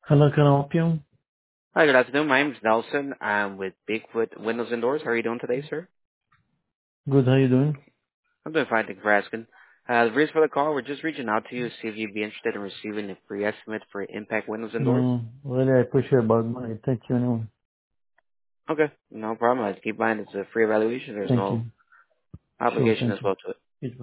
Hello, can I help you? Hi, good afternoon. My name is Nelson. I'm with Bigfoot Windows and Doors. How are you doing today, sir? Good, how you doing? I'm doing fine. Thank you for asking. The reason for the call, we're just reaching out to you to see if you'd be interested in receiving a free estimate for Impact Windows and Doors. No, really, I appreciate about money. Thank you anyway. Okay, no problem. Keep in mind it's a free evaluation. There's Thank you. no Sure, obligation thank as you. well to it. Goodbye.